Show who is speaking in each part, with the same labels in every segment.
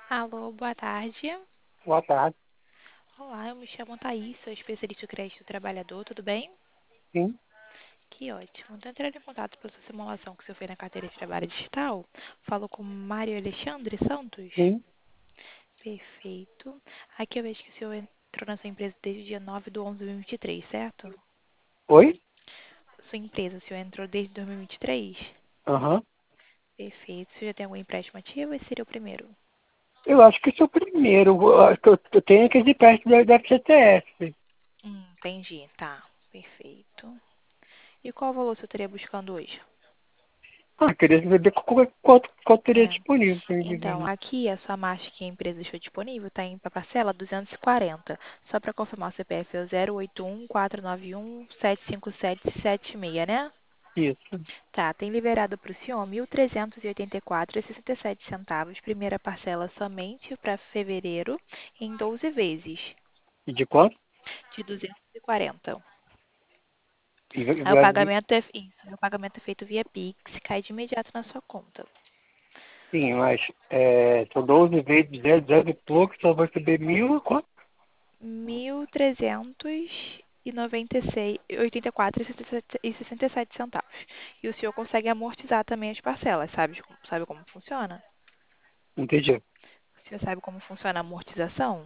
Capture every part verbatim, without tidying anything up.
Speaker 1: Alô, boa tarde.
Speaker 2: Boa tarde.
Speaker 1: Olá, eu me chamo Thaís, sou especialista em crédito do trabalhador, tudo bem?
Speaker 2: Sim,
Speaker 1: Que ótimo. Estou entrando em contato pela sua simulação que você fez na carteira de trabalho digital. Falo com Mário Alexandre Santos.
Speaker 2: sim.
Speaker 1: Perfeito. Aqui eu vejo que o senhor entrou na sua empresa desde o dia nove de onze de dois mil e vinte e três, certo?
Speaker 2: Oi?
Speaker 1: Sua empresa, o senhor entrou desde dois mil e vinte e três?
Speaker 2: Aham.
Speaker 1: Perfeito. Você já tem algum empréstimo ativo? Esse seria o primeiro.
Speaker 2: Eu acho que esse é o primeiro. Eu acho que eu, eu tenho aquele teste da, da F G T S.
Speaker 1: Hum, entendi. Tá. Perfeito. E qual valor você estaria buscando hoje?
Speaker 2: Ah, queria saber qual, qual, qual teria
Speaker 1: É.
Speaker 2: disponível pra mim
Speaker 1: Então,
Speaker 2: ver.
Speaker 1: aqui a sua marcha que a empresa deixou disponível está em pra parcela duzentos e quarenta. Só para confirmar o C P F é o zero oito um quatro nove um sete cinco sete sete seis, né?
Speaker 2: Isso.
Speaker 1: Tá, tem liberado para o senhor mil trezentos e oitenta e quatro e sessenta e sete centavos, primeira parcela somente para fevereiro em doze vezes
Speaker 2: E de quanto?
Speaker 1: de duzentos e quarenta.
Speaker 2: E, vai-
Speaker 1: Aí o
Speaker 2: vai-
Speaker 1: pagamento é, isso, aí o pagamento é feito via Pix, cai de imediato na sua conta.
Speaker 2: sim, mas é, são doze vezes dez, dez e pouco, só vai receber mil e quanto?
Speaker 1: mil trezentos e noventa e seis, oitenta e quatro e sessenta e sete centavos. E o senhor consegue amortizar também as parcelas, sabe, como- sabe como funciona?
Speaker 2: Entendi.
Speaker 1: O senhor sabe como funciona a amortização?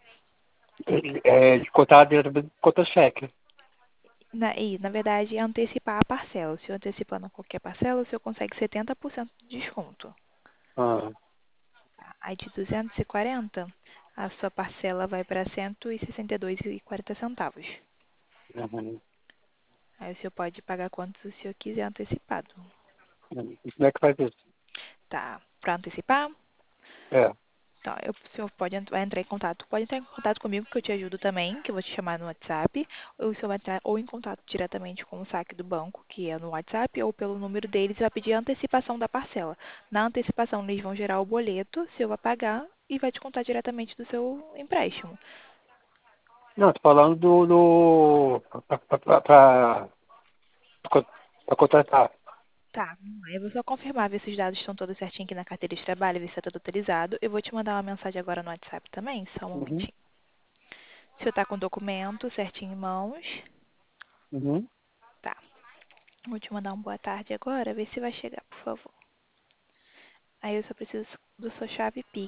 Speaker 2: É, de contar dentro de conta cheque.
Speaker 1: Na, e, na verdade, é antecipar a parcela. O senhor antecipando qualquer parcela, o senhor consegue setenta por cento de desconto.
Speaker 2: Ah,
Speaker 1: Aí de duzentos e quarenta, a sua parcela vai para cento e sessenta e dois e quarenta centavos.
Speaker 2: uhum.
Speaker 1: Aí o senhor pode pagar quanto o senhor quiser antecipado.
Speaker 2: Uhum. E como é que faz isso?
Speaker 1: Tá? Para antecipar,
Speaker 2: É.
Speaker 1: tá, eu, o senhor pode ent- vai entrar em contato, pode entrar em contato comigo que eu te ajudo também, que eu vou te chamar no WhatsApp, ou o senhor vai entrar ou em contato diretamente com o saque do banco, que é no WhatsApp, ou pelo número deles e vai pedir a antecipação da parcela. Na antecipação eles vão gerar o boleto, o senhor vai pagar e vai te contar diretamente do seu empréstimo.
Speaker 2: Não, tô falando do. do pra, pra, pra, pra, pra contratar.
Speaker 1: Tá, aí eu vou só confirmar, ver se os dados estão todos certinho aqui na carteira de trabalho, ver se está tudo autorizado. Eu vou te mandar uma mensagem agora no WhatsApp também, só um
Speaker 2: Uhum.
Speaker 1: momentinho. O senhor está com o documento certinho em mãos.
Speaker 2: Uhum.
Speaker 1: Tá. Vou te mandar um boa tarde agora, ver se vai chegar, por favor. Aí eu só preciso da sua chave Pix.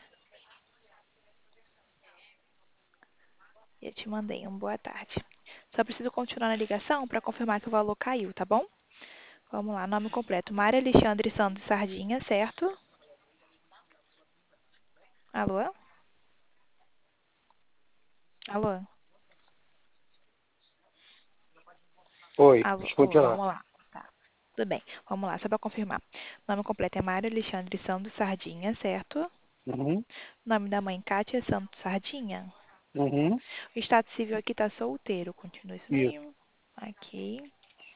Speaker 1: E eu te mandei um boa tarde. Só preciso continuar na ligação para confirmar que o valor caiu, tá bom? Vamos lá, nome completo. Mária Alexandre Santos Sardinha, certo? Alô? Alô?
Speaker 2: Oi,
Speaker 1: Alô?
Speaker 2: escute
Speaker 1: Oi,
Speaker 2: lá.
Speaker 1: vamos lá. Tá. Tudo bem. Vamos lá, só para confirmar. Nome completo é Mária Alexandre Santos Sardinha, certo?
Speaker 2: Uhum.
Speaker 1: Nome da mãe Kátia Santos Sardinha.
Speaker 2: Uhum.
Speaker 1: O estado civil aqui tá solteiro, continua isso
Speaker 2: Isso.
Speaker 1: mesmo. Ok.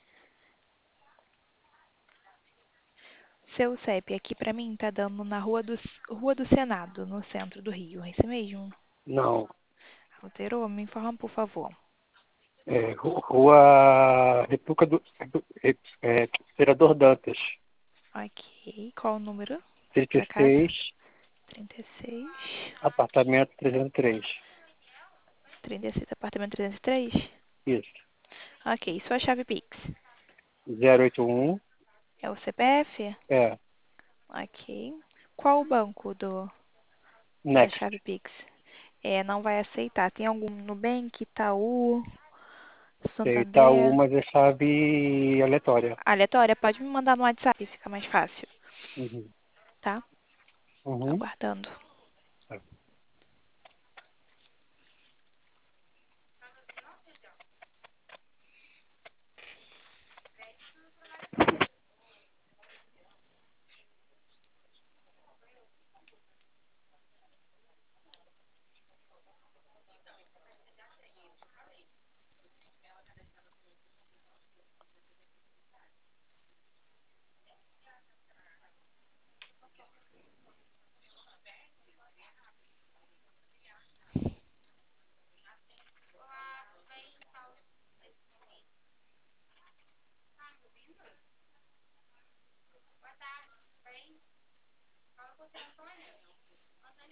Speaker 1: Seu C E P aqui pra mim tá dando na Rua do, Rua do Senado, no centro do Rio. É isso mesmo?
Speaker 2: Não.
Speaker 1: Alterou? Me informa, por favor.
Speaker 2: É, ru- Rua República do. É, é, Vereador Dantas.
Speaker 1: Ok. Qual o número da casa?
Speaker 2: trinta e seis,
Speaker 1: trinta e seis.
Speaker 2: apartamento trezentos e três.
Speaker 1: trinta e seis, apartamento trezentos e três?
Speaker 2: Isso.
Speaker 1: Ok. Sua chave Pix?
Speaker 2: zero oito um.
Speaker 1: É o C P F?
Speaker 2: É.
Speaker 1: Ok. Qual o banco do, da
Speaker 2: Next.
Speaker 1: chave Pix? É, não vai aceitar. Tem algum Nubank, Itaú,
Speaker 2: É Itaú,
Speaker 1: Santander?
Speaker 2: mas é chave aleatória.
Speaker 1: Aleatória? Pode me mandar no WhatsApp, fica mais fácil,
Speaker 2: Uhum.
Speaker 1: tá?
Speaker 2: Uhum.
Speaker 1: Aguardando.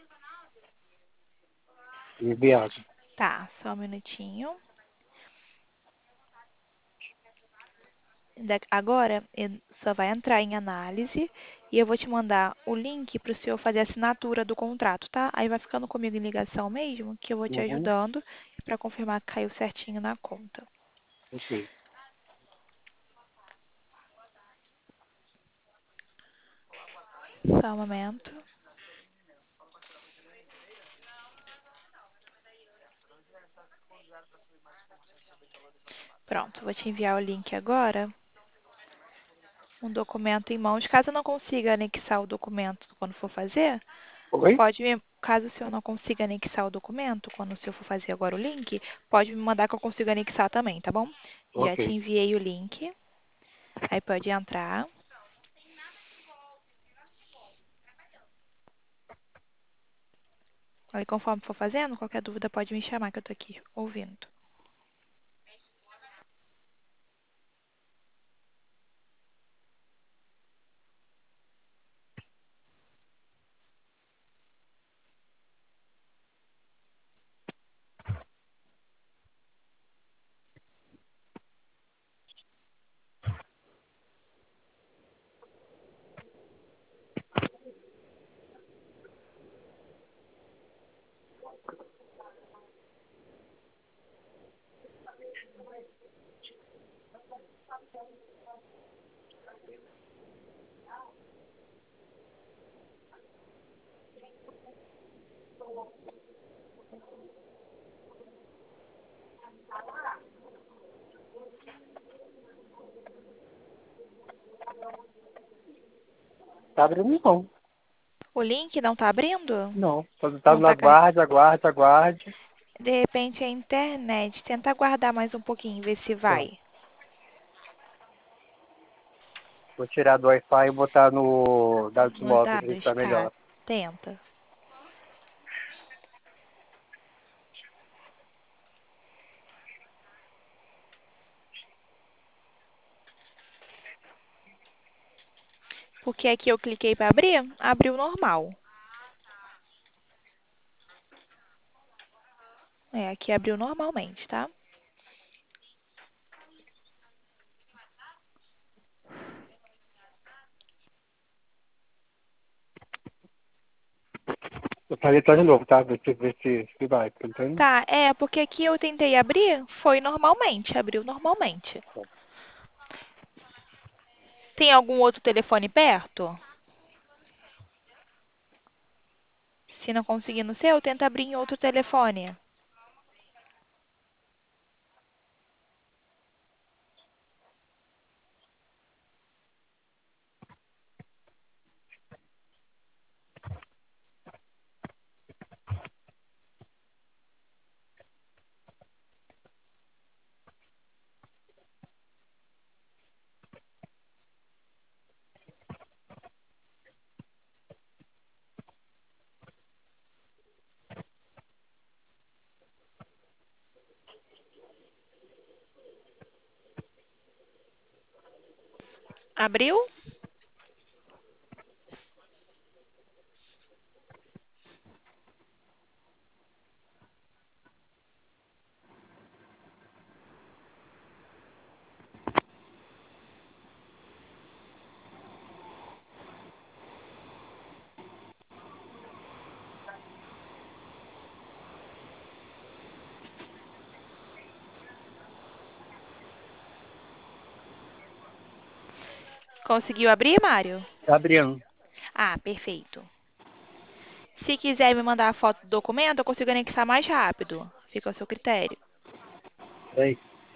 Speaker 2: Enviado.
Speaker 1: Tá, só um minutinho. Da- Agora, ele só vai entrar em análise e eu vou te mandar o link para o senhor fazer a assinatura do contrato, tá? Aí vai ficando comigo em ligação mesmo, que eu vou te
Speaker 2: Uhum.
Speaker 1: ajudando para confirmar que caiu certinho na conta.
Speaker 2: Ok.
Speaker 1: Só um momento. Pronto, vou te enviar o link agora. Um documento em mãos. Caso eu não consiga anexar o documento quando for fazer,
Speaker 2: Oi?
Speaker 1: pode me, caso o senhor não consiga anexar o documento, quando o senhor for fazer agora o link, pode me mandar que eu consigo anexar também, tá bom? Já
Speaker 2: Ok.
Speaker 1: te enviei o link. Aí pode entrar. Aí conforme for fazendo, qualquer dúvida pode me chamar que eu tô aqui ouvindo.
Speaker 2: Tá abrindo não.
Speaker 1: O link não tá abrindo?
Speaker 2: Não. Só tá
Speaker 1: Não
Speaker 2: no
Speaker 1: tá car...
Speaker 2: aguarde, aguarde, aguarde.
Speaker 1: De repente é a internet. Tenta aguardar mais um pouquinho, ver se
Speaker 2: Tá.
Speaker 1: vai.
Speaker 2: Vou tirar do Wi-Fi e botar no dados
Speaker 1: Nos
Speaker 2: móveis, ver se
Speaker 1: dados,
Speaker 2: tá
Speaker 1: tá.
Speaker 2: melhor.
Speaker 1: Tenta. Porque aqui eu cliquei para abrir, abriu normal. É, aqui abriu normalmente, tá?
Speaker 2: Eu falei entrar de novo, tá? Ver se, ver se, se vai. Tá entendendo?
Speaker 1: Tá, é, porque aqui eu tentei abrir, foi normalmente, abriu normalmente. Tem algum outro telefone perto? Se não conseguir no seu, tenta abrir em outro telefone. Abriu? Conseguiu abrir, Mário?
Speaker 2: Tá abrindo.
Speaker 1: Ah, perfeito. Se quiser me mandar a foto do documento, eu consigo anexar mais rápido. Fica ao seu critério.
Speaker 2: Aí.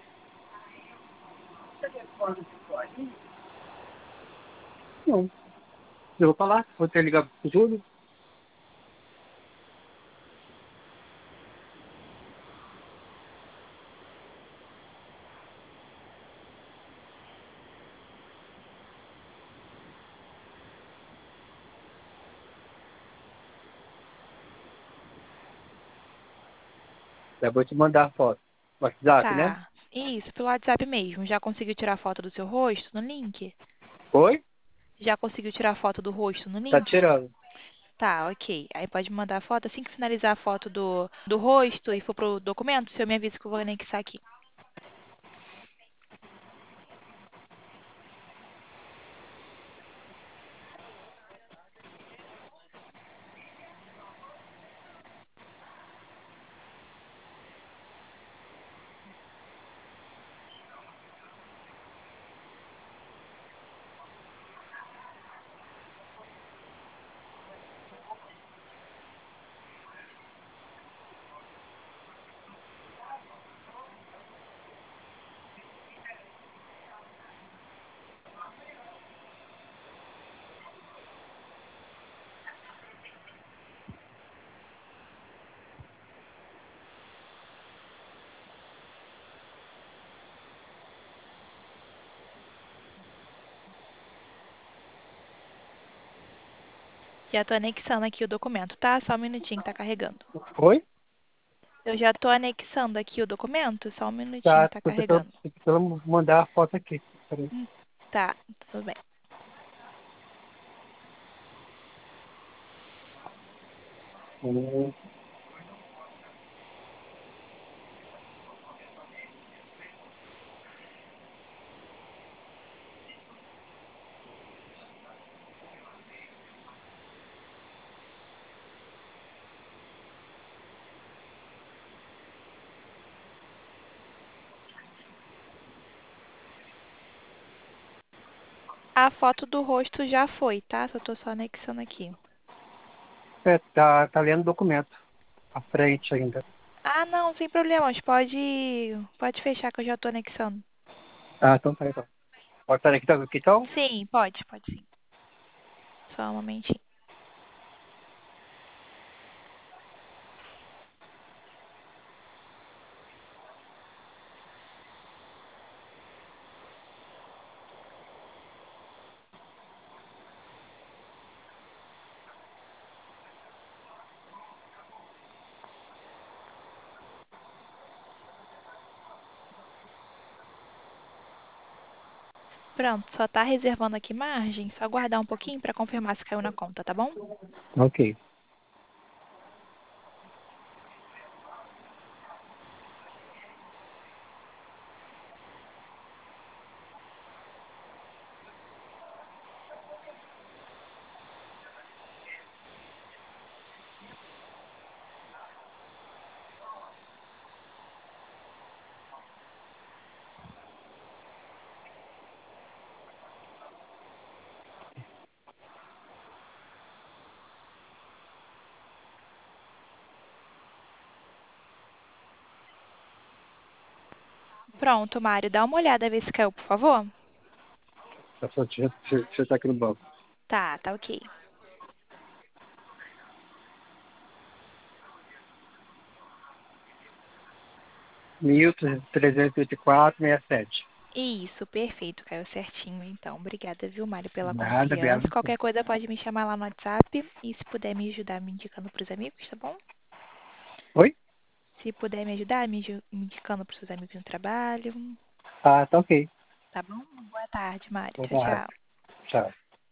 Speaker 2: Não. Eu vou falar. Vou ter ligado pro Júlio. Já vou te mandar a foto. WhatsApp, né?
Speaker 1: Tá. Isso, pelo WhatsApp mesmo. Já conseguiu tirar foto do seu rosto no link?
Speaker 2: Oi?
Speaker 1: Já conseguiu tirar foto do rosto no
Speaker 2: Tá
Speaker 1: link?
Speaker 2: tirando.
Speaker 1: Tá, ok. Aí pode me mandar a foto. Assim que finalizar a foto do, do rosto e for pro documento, você me avisa que eu vou anexar aqui. Já tô anexando aqui o documento, tá? Só um minutinho que tá carregando.
Speaker 2: Oi?
Speaker 1: Eu já tô anexando aqui o documento, só um minutinho
Speaker 2: Tá,
Speaker 1: que tá
Speaker 2: tô tentando,
Speaker 1: carregando.
Speaker 2: tô tentando mandar a foto aqui. Peraí.
Speaker 1: Hum, Tá, tudo bem.
Speaker 2: Hum,
Speaker 1: A foto do rosto já foi, tá? Só tô só anexando aqui.
Speaker 2: é, tá, tá lendo o documento. À frente ainda.
Speaker 1: Ah, não, sem problemas. Pode, pode fechar que eu já tô anexando.
Speaker 2: Ah, então tá, então. Pode estar aqui, tá aqui então?
Speaker 1: Sim, pode, pode sim. Só um momentinho. Pronto, só tá reservando aqui margem. Só aguardar um pouquinho pra confirmar se caiu na conta, tá bom?
Speaker 2: Ok.
Speaker 1: Pronto, Mário, dá uma olhada, ver se caiu, por favor.
Speaker 2: Tá, só, deixa, deixa, deixa eu estar aqui no banco.
Speaker 1: Tá, tá ok.
Speaker 2: mil trezentos e vinte e quatro, sessenta e sete.
Speaker 1: Isso, perfeito, caiu certinho então. Obrigada, viu, Mário, pela
Speaker 2: Nada,
Speaker 1: confiança.
Speaker 2: obrigado.
Speaker 1: Qualquer coisa pode me chamar lá no WhatsApp e se puder me ajudar me indicando pros amigos, tá bom?
Speaker 2: Oi?
Speaker 1: Se puder me ajudar me indi- me indicando pros seus amigos no trabalho,
Speaker 2: Ah, tá ok.
Speaker 1: tá bom? Boa tarde, Mário.
Speaker 2: Boa
Speaker 1: Tchau,
Speaker 2: tarde.
Speaker 1: tchau.
Speaker 2: Tchau.